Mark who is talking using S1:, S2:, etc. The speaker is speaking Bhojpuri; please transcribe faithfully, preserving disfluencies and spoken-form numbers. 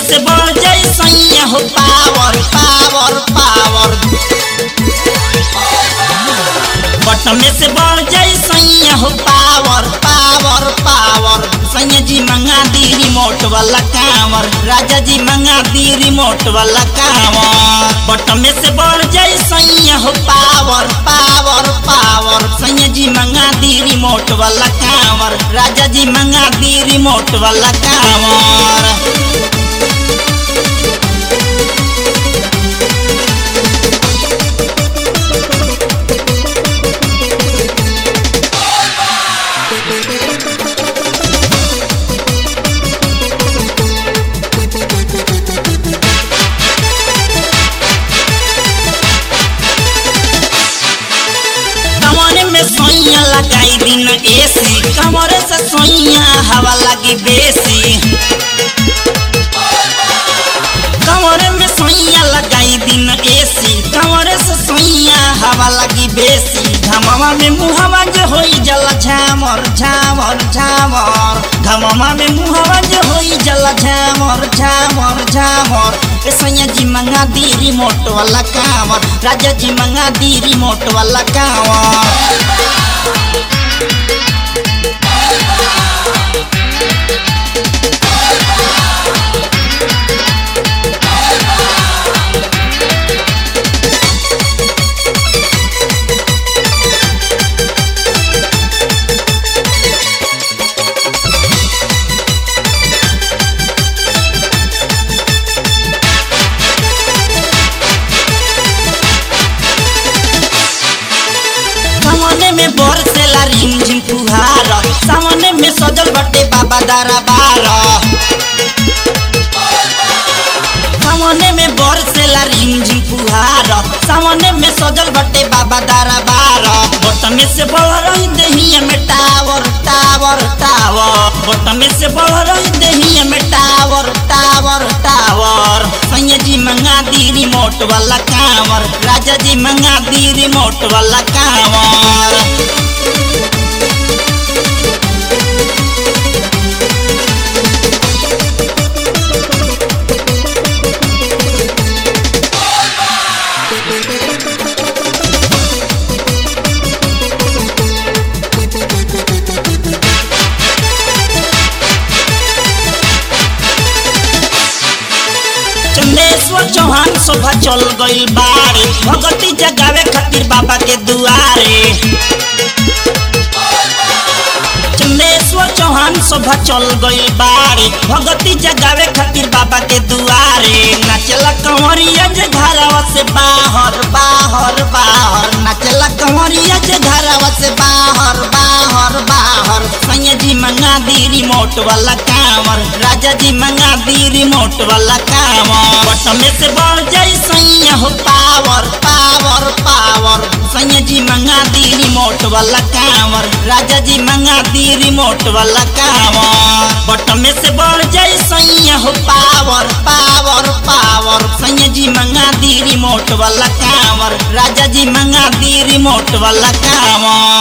S1: से बढ़ जाई सैया हो पावर पावर पावर बटन में से बढ़ जाई सैया हो पावर पावर पावर सैया जी मंगा दी रिमोट वाला कांवर राजा जी मंगा दी रिमोट वाला कांवर बटन में से बढ़ जाई सैया हो पावर पावर पावर सैया जी मंगा दी रिमोट वाला कांवर राजा जी मंगा दी रिमोट वाला कांवर। सोइया लगाई दिन एसी कमर से सोइया हवा लगी बेसी कमर में सोइया लगाई दिन एसी कमर से सोइया हवा लगी बेसी घमवा में मुहवा जो होई जला झामर झामर झामर घमवा में मुहवा जो होई जला झामर झामर झामर सैया जी मंगा दी रिमोट वाला कांवर राजा जी मंगा दी रिमोट वाला कांवर। सामने में बरसेला रिमझिम फुहार सामने में सजल बटे बाबा दरबार सामने में बरसेला रिमझिम फुहार सामने में सजल बटे बाबा दरबार बटन में से बढ़ रही दहिया में टावर टावर टावर बटन में से बढ़ रही दहिया में टावर टावर टावर सैया जी मंगा दी रिमोट वाला कांवर राजा जी मंगा दी रिमोट वाला कांवर। चंदेश्वर चौहान शोभा चल गई बारे भगती जगावे खातिर बाबा के दुआरे चंदेश्वर चौहान शोभा चल गई बारे भगती जगावे खातिर बाबा के दुआरे नाचला कंवरिया जे घरवा से बाहर बाहर बाहर नाचला कंवरिया जे घरवा से बाहर बाहर बाहर सैया जी मंगा दी रिमोट वाला कांवर राजा जी मंगा दी रिमोट वाला कांवर बटन में से बढ़ जाई सैया हो पावर पावर पावर सैया जी मंगा दी रिमोट वाला कांवर राजा जी मंगा दी रिमोट वाला कांवर बटन में से बढ़ जाई सैया हो पावर पावर पावर सैया जी मंगा दी रिमोट वाला कांवर राजा जी मंगा दी रिमोट वाला कांवर।